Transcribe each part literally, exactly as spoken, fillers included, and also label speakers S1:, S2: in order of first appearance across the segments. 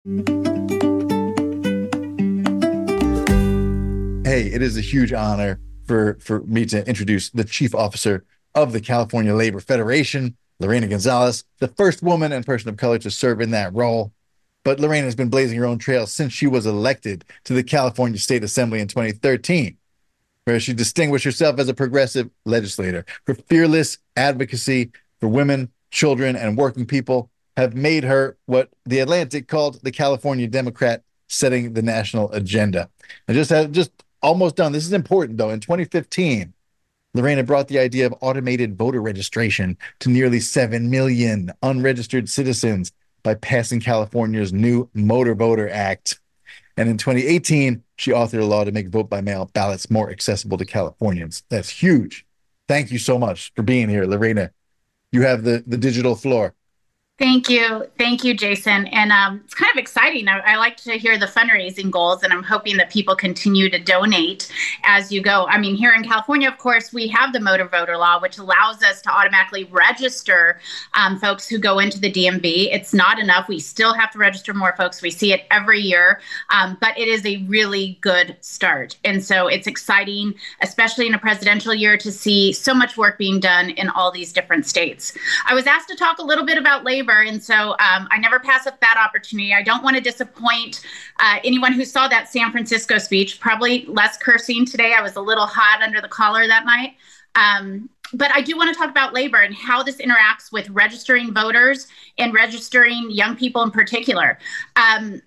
S1: Hey, it is a huge honor for, for me to introduce the chief officer of the California Labor Federation, Lorena Gonzalez, the first woman and person of color to serve in that role. But Lorena has been blazing her own trail since she was elected to the California State Assembly in twenty thirteen, where she distinguished herself as a progressive legislator. Her fearless advocacy for women, children, and working people have made her what The Atlantic called the California Democrat, setting the national agenda. I just had just almost done. This is important, though. In twenty fifteen, Lorena brought the idea of automated voter registration to nearly seven million unregistered citizens by passing California's new Motor Voter Act. And in twenty eighteen, she authored a law to make vote by mail ballots more accessible to Californians. That's huge. Thank you so much for being here, Lorena. You have the, the digital floor.
S2: Thank you. Thank you, Jason. And um, it's kind of exciting. I, I like to hear the fundraising goals, and I'm hoping that people continue to donate as you go. I mean, here in California, of course, we have the motor voter law, which allows us to automatically register um, folks who go into the D M V. It's not enough. We still have to register more folks. We see it every year, um, but it is a really good start. And so it's exciting, especially in a presidential year, to see so much work being done in all these different states. I was asked to talk a little bit about labor. And so um, I never pass up that opportunity. I don't want to disappoint uh, anyone who saw that San Francisco speech. Probably less cursing today. I was a little hot under the collar that night. Um, but I do want to talk about labor and how this interacts with registering voters and registering young people in particular. Um,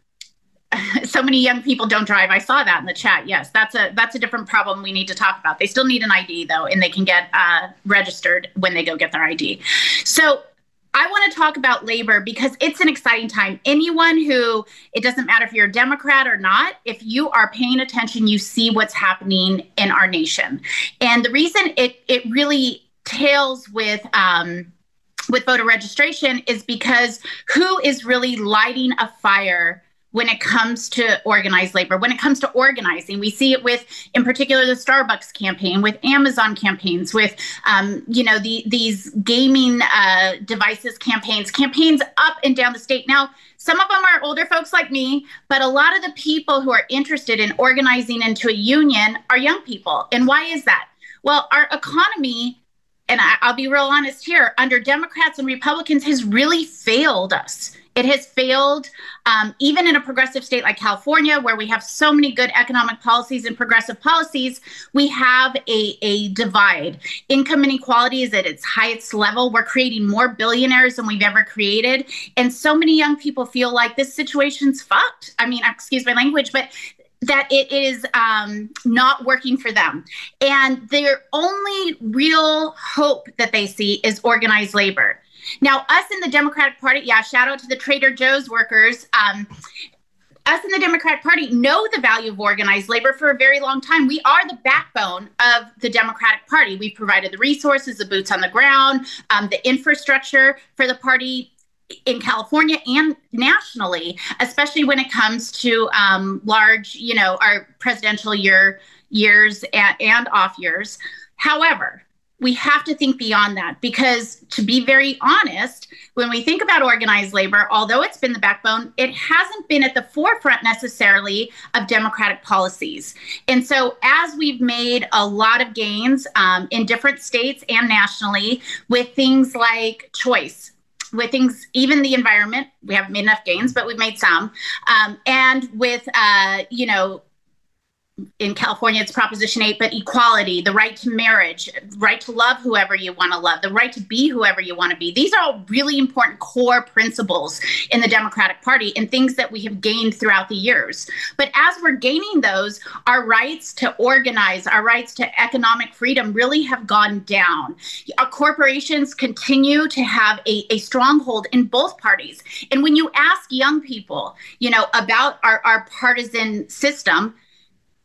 S2: so many young people don't drive. I saw that in the chat. Yes, that's a that's a different problem we need to talk about. They still need an I D, though, and they can get uh, registered when they go get their I D. So I want to talk about labor because it's an exciting time. Anyone who, it doesn't matter if you're a Democrat or not, if you are paying attention, you see what's happening in our nation. And the reason it it really tails with um, with voter registration is because who is really lighting a fire when it comes to organized labor, when it comes to organizing? We see it with, in particular, the Starbucks campaign, with Amazon campaigns, with, um, you know, the, these gaming uh, devices campaigns, campaigns up and down the state. Now, some of them are older folks like me, but a lot of the people who are interested in organizing into a union are young people. And why is that? Well, our economy, and I, I'll be real honest here, under Democrats and Republicans has really failed us. It has failed um, even in a progressive state like California, where we have so many good economic policies and progressive policies. We have a, a divide. Income inequality is at its highest level. We're creating more billionaires than we've ever created. And so many young people feel like this situation's fucked. I mean, excuse my language, but that it is um, not working for them. And their only real hope that they see is organized labor. Now, us in the Democratic Party, yeah, shout out to the Trader Joe's workers. Um, us in the Democratic Party know the value of organized labor for a very long time. We are the backbone of the Democratic Party. We've provided the resources, the boots on the ground, um, the infrastructure for the party in California and nationally, especially when it comes to um, large, you know, our presidential year years and, and off years. However, we have to think beyond that, because to be very honest, when we think about organized labor, although it's been the backbone, it hasn't been at the forefront necessarily of Democratic policies. And so as we've made a lot of gains um, in different states and nationally with things like choice, with things, even the environment, we haven't made enough gains, but we've made some. Um, and with, uh, you know, in California, it's Proposition eight, but equality, the right to marriage, right to love whoever you want to love, the right to be whoever you want to be. These are all really important core principles in the Democratic Party and things that we have gained throughout the years. But as we're gaining those, our rights to organize, our rights to economic freedom really have gone down. Our corporations continue to have a, a stronghold in both parties. And when you ask young people, you know, about our, our partisan system,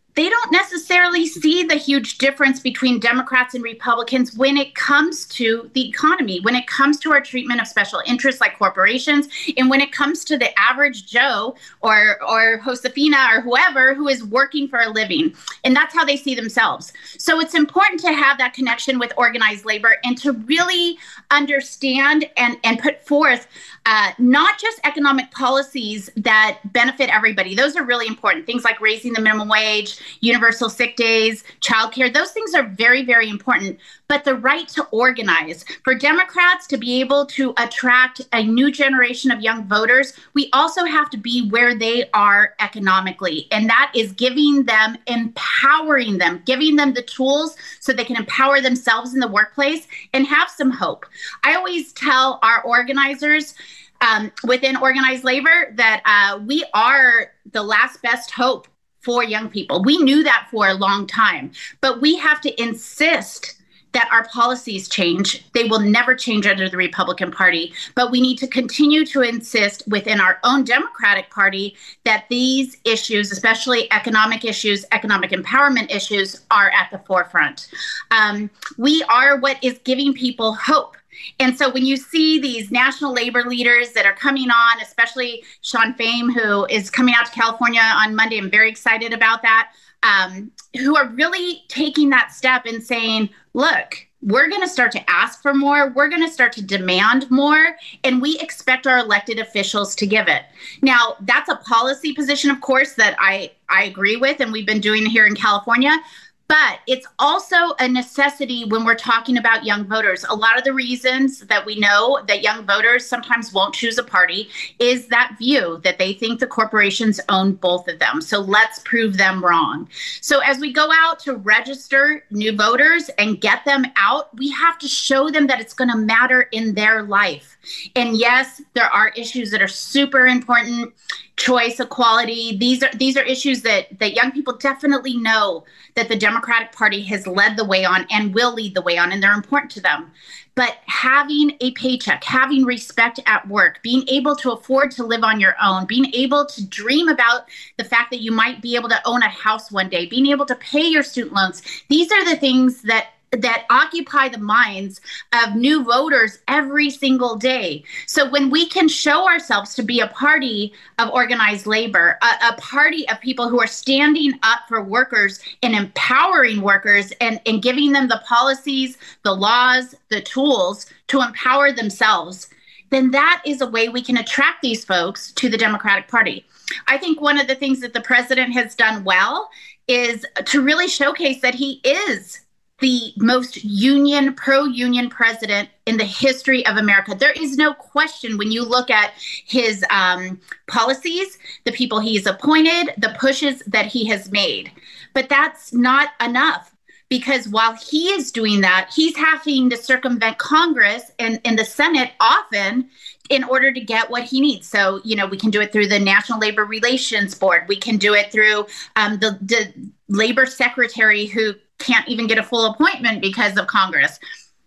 S2: they don't necessarily see the huge difference between Democrats and Republicans when it comes to the economy, when it comes to our treatment of special interests like corporations, and when it comes to the average Joe or or Josefina or whoever who is working for a living. And that's how they see themselves. So it's important to have that connection with organized labor and to really understand and, and put forth uh, not just economic policies that benefit everybody. Those are really important. Things like raising the minimum wage, universal sick days, childcare, those things are very, very important. But the right to organize, for Democrats to be able to attract a new generation of young voters, we also have to be where they are economically. And that is giving them, empowering them, giving them the tools so they can empower themselves in the workplace and have some hope. I always tell our organizers um, within organized labor that uh, we are the last best hope for young people. We knew that for a long time, but we have to insist that our policies change. They will never change under the Republican Party, but we need to continue to insist within our own Democratic Party that these issues, especially economic issues, economic empowerment issues, are at the forefront. Um, we are what is giving people hope. And so when you see these national labor leaders that are coming on, especially Shawn Fame, who is coming out to California on Monday, I'm very excited about that, um, who are really taking that step and saying, look, we're going to start to ask for more. We're going to start to demand more, and we expect our elected officials to give it. Now, that's a policy position, of course, that I, I agree with, and we've been doing here in California. But it's also a necessity when we're talking about young voters. A lot of the reasons that we know that young voters sometimes won't choose a party is that view that they think the corporations own both of them. So let's prove them wrong. So as we go out to register new voters and get them out, we have to show them that it's going to matter in their life. And yes, there are issues that are super important. Choice, equality. These are these are issues that that young people definitely know that the Democratic Party has led the way on and will lead the way on, and they're important to them. But having a paycheck, having respect at work, being able to afford to live on your own, being able to dream about the fact that you might be able to own a house one day, being able to pay your student loans, these are the things that that occupy the minds of new voters every single day. So when we can show ourselves to be a party of organized labor, a, a party of people who are standing up for workers and empowering workers and, and giving them the policies, the laws, the tools to empower themselves, then that is a way we can attract these folks to the Democratic Party. I think one of the things that the president has done well is to really showcase that he is the most union, pro-union president in the history of America. There is no question when you look at his um, policies, the people he's appointed, the pushes that he has made. But that's not enough, because while he is doing that, he's having to circumvent Congress and, and the Senate often in order to get what he needs. So, you know, we can do it through the National Labor Relations Board. We can do it through um, the, the labor secretary who can't even get a full appointment because of Congress.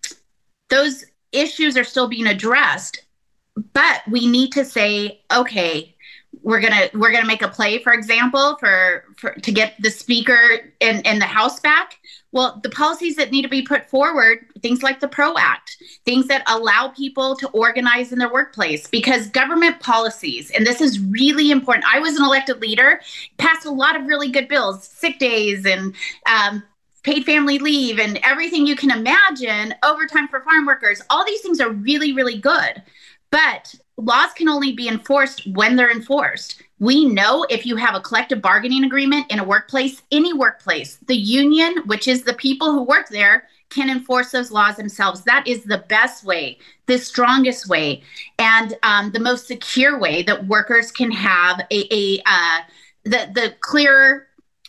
S2: Those issues are still being addressed, but we need to say, okay, we're gonna we're gonna make a play, for example, for, for to get the speaker and, and the House back. Well, the policies that need to be put forward, things like the PRO Act, things that allow people to organize in their workplace, because government policies, and this is really important. I was an elected leader, passed a lot of really good bills, sick days and um, paid family leave and everything you can imagine, overtime for farm workers. All these things are really, really good. But laws can only be enforced when they're enforced. We know if you have a collective bargaining agreement in a workplace, any workplace, the union, which is the people who work there, can enforce those laws themselves. That is the best way, the strongest way, and um, the most secure way that workers can have a, a uh, the the clear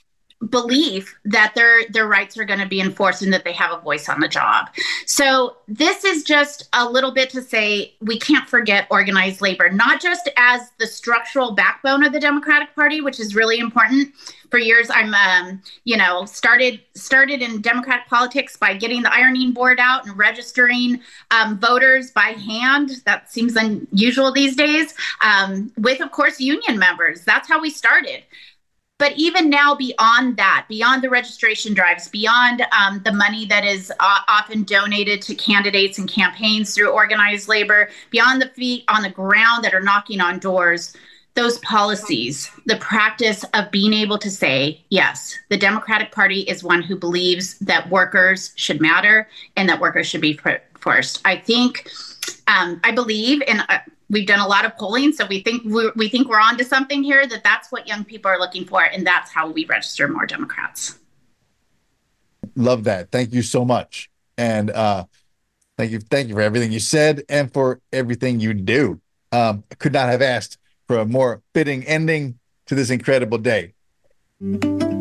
S2: belief that their their rights are going to be enforced and that they have a voice on the job. So this is just a little bit to say we can't forget organized labor, not just as the structural backbone of the Democratic Party, which is really important. For years, I'm, um, you know, started started in Democratic politics by getting the ironing board out and registering um, voters by hand. That seems unusual these days. Um, with, of course, union members. That's how we started. But even now, beyond that, beyond the registration drives, beyond um, the money that is uh, often donated to candidates and campaigns through organized labor, beyond the feet on the ground that are knocking on doors, those policies, the practice of being able to say, yes, the Democratic Party is one who believes that workers should matter and that workers should be put first. I think, um, I believe, and uh, we've done a lot of polling, so we think we're, we think we're onto something here, that that's what young people are looking for, and that's how we register more Democrats.
S1: Love that. Thank you so much. And uh, thank you. Thank you for everything you said and for everything you do. Um, I could not have asked for a more fitting ending to this incredible day.